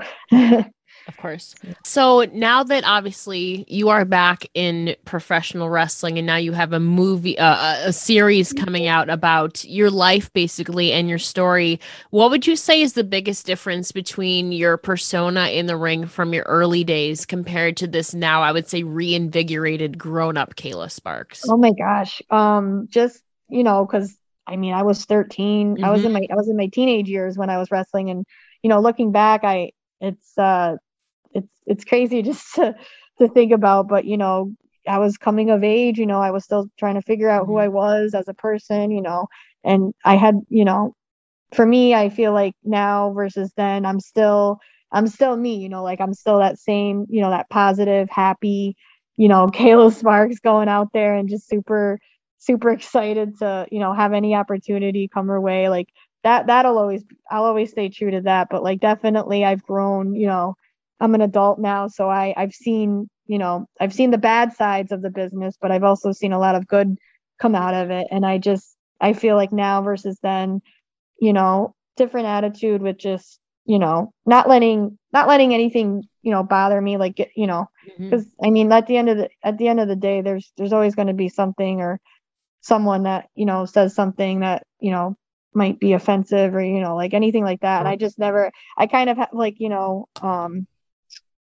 Of course. So now that obviously you are back in professional wrestling and now you have a movie, uh, a series coming out about your life basically and your story, what would you say is the biggest difference between your persona in the ring from your early days compared to this now, I would say, reinvigorated, grown up Kayla Sparks? Oh my gosh. Um just, you know, cuz I mean, I was thirteen. I was in Mm-hmm. my I was in my teenage years when I was wrestling, and you know, looking back, I it's uh it's it's crazy just to to think about. But you know, I was coming of age, you know, I was still trying to figure out who Mm-hmm. I was as a person, you know. And I had, you know, for me, I feel like now versus then, I'm still I'm still me, you know, like I'm still that same, you know, that positive, happy, you know, Kayla Sparks going out there and just super super excited to, you know, have any opportunity come her way. Like that that'll always I'll always stay true to that. But like definitely I've grown, you know, I'm an adult now, so I I've seen, you know, I've seen the bad sides of the business, but I've also seen a lot of good come out of it. And I just I feel like now versus then, you know, different attitude with just, you know, not letting not letting anything, you know, bother me, like, you know, Mm-hmm. because I mean, at the end of the at the end of the day, there's there's always going to be something or someone that, you know, says something that, you know, might be offensive, or you know, like anything like that. And I just never I kind of have like, you know, um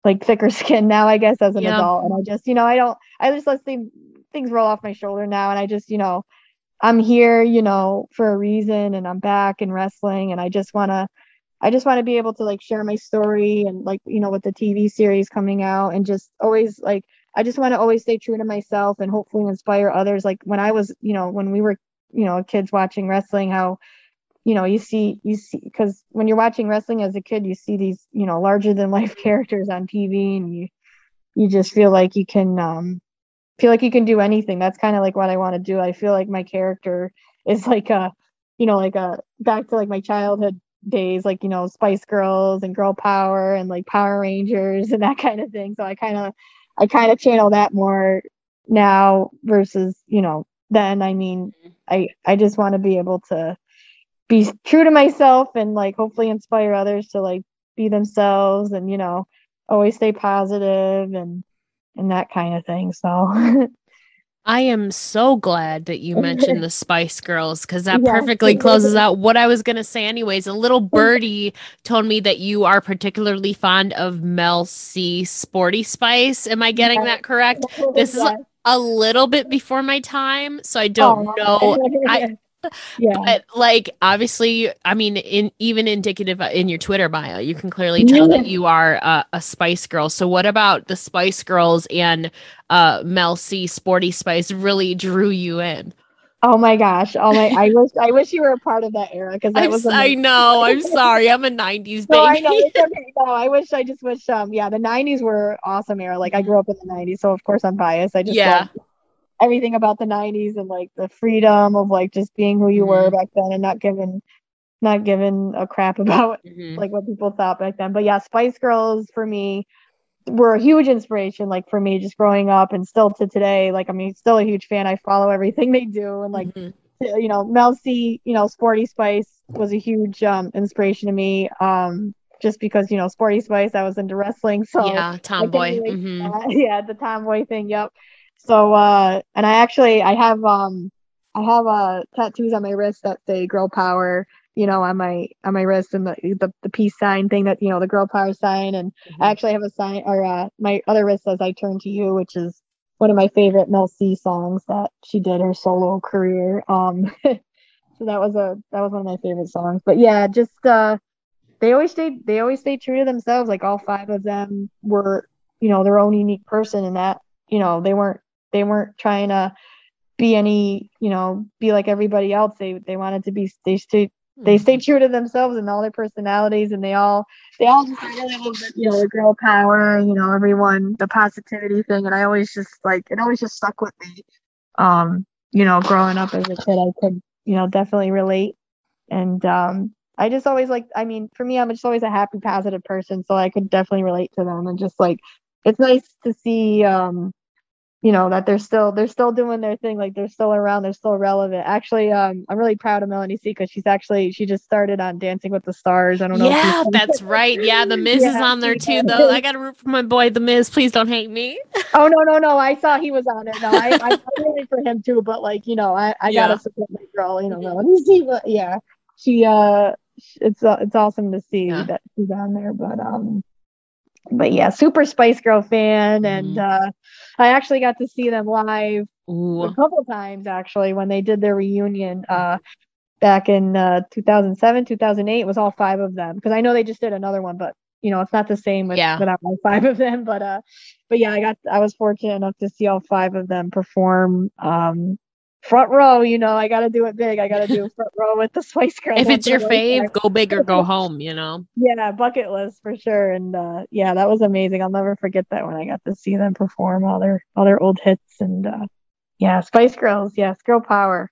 like thicker skin now, I guess, as an Yeah. adult. And I just, you know, I don't, I just let things, things roll off my shoulder now. And I just, you know, I'm here, you know, for a reason and I'm back in wrestling. And I just want to, I just want to be able to like share my story and like, you know, with the T V series coming out and just always like, I just want to always stay true to myself and hopefully inspire others. Like when I was, you know, when we were, you know, kids watching wrestling, how, you know, you see, you see, because when you're watching wrestling as a kid, you see these, you know, larger than life characters on T V and you, you just feel like you can, um, feel like you can do anything. That's kind of like what I want to do. I feel like my character is like a, you know, like a back to like my childhood days, like, you know, Spice Girls and Girl Power and like Power Rangers and that kind of thing. So I kind of, I kind of channel that more now versus, you know, then. I mean, I, I just want to be able to be true to myself and like hopefully inspire others to like be themselves and, you know, always stay positive and, and that kind of thing. So I am so glad that you mentioned the Spice Girls because that yeah. perfectly closes out what I was going to say anyways. A little birdie told me that you are particularly fond of Mel C. Sporty Spice. Am I getting Yeah. that correct? This is Yeah. a little bit before my time, so I don't Oh. know. I Yeah. But like obviously, I mean, in even indicative in your Twitter bio, you can clearly tell that you are uh, a Spice Girl. So what about the Spice Girls and uh, Mel C. Sporty Spice really drew you in? Oh my gosh. Oh my, I wish I wish you were a part of that era because I'm that was s- I amazing. know. I'm sorry. I'm a nineties No, I know. baby. It's okay. No, I wish I just wish um yeah, the nineties were awesome era. Like I grew up in the nineties, so of course I'm biased. I just love Yeah. everything about the nineties and like the freedom of like just being who you were Mhm. back then and not giving not giving a crap about Mhm. like what people thought back then. But yeah, Spice Girls for me were a huge inspiration, like for me just growing up and still to today. Like I mean, still a huge fan. I follow everything they do and like Mhm. you know, Mel C, you know, Sporty Spice was a huge um inspiration to me. Um just because, you know, Sporty Spice, I was into wrestling, so Yeah, I can tomboy. relate to Hmm. that. Yeah, the tomboy thing, yep. So uh and I actually I have um I have uh tattoos on my wrist that say girl power, you know, on my on my wrist and the the, the peace sign thing that, you know, the girl power sign. And I Hmm. actually have a sign or uh my other wrist says I turn to you, which is one of my favorite Mel C songs that she did her solo career. Um so that was a that was one of my favorite songs. But yeah, just uh they always stayed they always stayed true to themselves. Like all five of them were, you know, their own unique person and that, you know, they weren't they weren't trying to be any, you know, be like everybody else. They they wanted to be they stayed they stayed true to themselves and all their personalities and they all they all just really love the, you know, the girl power, you know, everyone, the positivity thing. And I always just like it always just stuck with me. Um, you know, growing up as a kid, I could, you know, definitely relate. And um I just always like I mean, for me, I'm just always a happy, positive person. So I could definitely relate to them and just like it's nice to see um you know that they're still they're still doing their thing, like they're still around, they're still relevant. Actually, um I'm really proud of Melanie C because she's actually she just started on Dancing with the Stars. I don't know if you've Yeah, that's right. Yeah, the Miz is yeah, on there too, though. yeah. I gotta root for my boy, the Miz. Please don't hate me. Oh no no no, I saw he was on it. No, I I'm rooting for him too, but like you know I I gotta Yeah. support my girl, you know, Mhm. Melanie C. But yeah, she uh it's uh, it's awesome to see Yeah. that she's on there. But um but yeah, super Spice Girl fan. And Mhm. uh I actually got to see them live a Ooh. couple times actually when they did their reunion uh back in uh two thousand seven two thousand eight. It was all five of them because I know they just did another one, but you know it's not the same with Yeah. without all five of them. But uh but yeah, I got I was fortunate enough to see all five of them perform um front row. You know, I got to do it big. I got to do front row with the Spice Girls If once it's or your twice. fave, go big or go home, you know? Yeah, bucket list for sure. And uh yeah, that was amazing. I'll never forget that when I got to see them perform all their all their old hits. And uh yeah, Spice Girls, yes, girl power.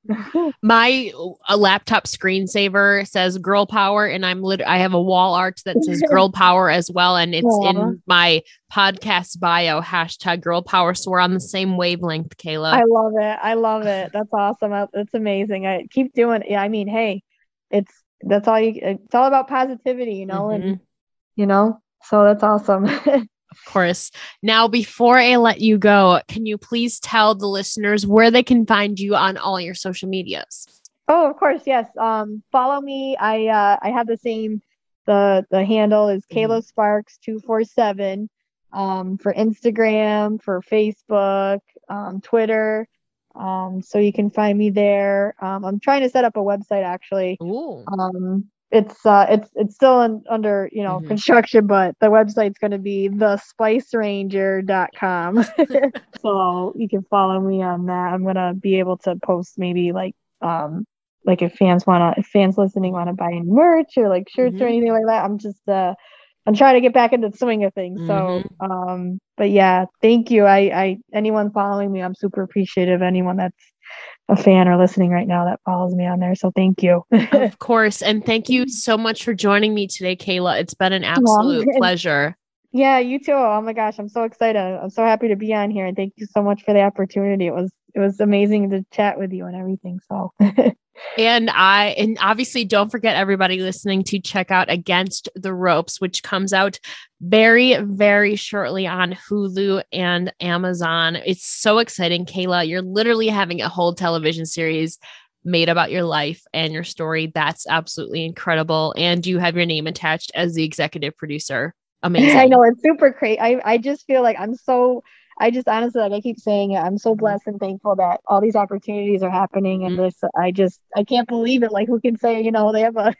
My a laptop screensaver says girl power, and I'm lit- I have a wall art that says girl power as well. And it's Aw, in my podcast bio, hashtag girl power. So we're on the same wavelength, Kayla. I love it. I love it. That's awesome. I- It's amazing. I keep doing it. Yeah, I mean, hey, it's that's all you it's all about positivity, you know, and Hmm. you know, so that's awesome. Of course. Now, before I let you go, can you please tell the listeners where they can find you on all your social medias? Oh, of course, yes. Um, follow me. I uh I have the same the the handle is Mhm. Kayla Sparks two four seven. um, for Instagram, for Facebook, um, Twitter. Um, so you can find me there. Um, I'm trying to set up a website actually. Ooh. Um, it's uh, it's it's still in, under you know Mhm. construction, but the website's going to be the spice ranger dot com. So you can follow me on that. I'm gonna be able to post maybe like um like if fans wanna if fans listening wanna buy any merch or like shirts or Mhm. anything like that. I'm just uh I'm trying to get back into the swing of things. So Mhm. um but yeah, thank you. I I anyone following me, I'm super appreciative. Anyone that's a fan or listening right now that follows me on there. So thank you. Of course. And thank you so much for joining me today, Kayla. It's been an absolute Um, pleasure. Yeah, you too. Oh my gosh, I'm so excited. I'm so happy to be on here and thank you so much for the opportunity. It was it was amazing to chat with you and everything. So And I, and obviously don't forget everybody listening to check out Against the Ropes, which comes out very, very shortly on Hulu and Amazon. It's so exciting, Kayla. You're literally having a whole television series made about your life and your story. That's absolutely incredible. And you have your name attached as the executive producer. Amazing. I know it's super crazy. I, I just feel like I'm so I just honestly like I keep saying it. I'm so blessed and thankful that all these opportunities are happening and Mhm. this I just I can't believe it. Like who can say, you know, they have a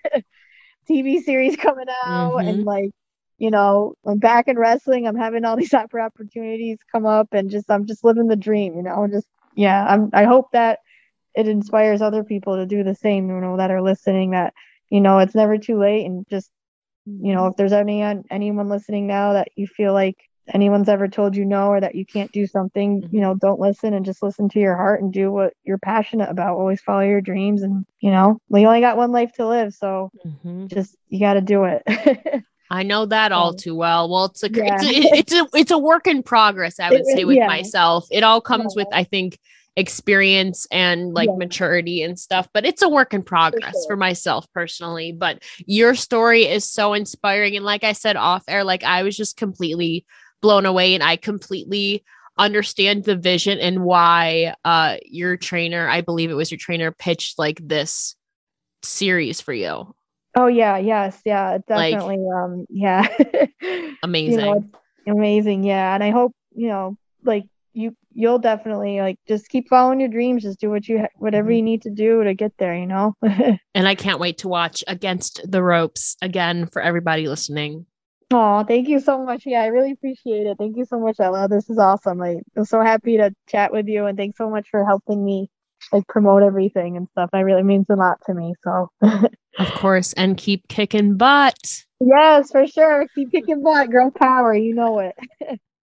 T V series coming out and Mhm. like, you know, I'm back in wrestling. I'm having all these opera opportunities come up and just I'm just living the dream, you know, just yeah, I'm I hope that it inspires other people to do the same, you know, that are listening that, you know, it's never too late and just you know, if there's any anyone listening now that you feel like anyone's ever told you no or that you can't do something, you know, don't listen and just listen to your heart and do what you're passionate about. Always follow your dreams and, you know, we only got one life to live, so Mhm. just you got to do it. I know that all So, too well. Well, it's a yeah. it's a, it's a it's a work in progress, I It- would say, it- with yeah. myself. It all comes with, Yeah. I think, experience and like Yeah, maturity and stuff, but it's a work in for progress for sure. myself personally. But your story is so inspiring. And like I said off air, like I was just completely blown away and I completely understand the vision and why uh your trainer, I believe it was your trainer, pitched like this series for you. Oh yeah, yes, yeah, Like definitely. Um, yeah. You know, amazing. it's amazing. Yeah, and I hope, you know, like you you'll definitely like just keep following your dreams, just do what you ha- whatever Mhm. you need to do to get there, you know. And I can't wait to watch Against the Ropes again for everybody listening. Oh, thank you so much. Yeah, I really appreciate it. Thank you so much, Ella. This is awesome. I, I'm so happy to chat with you and thanks so much for helping me like promote everything and stuff. That really means a lot to me. So Of course, and keep kicking butt. yes, for sure. Keep kicking butt, girl power. You know it.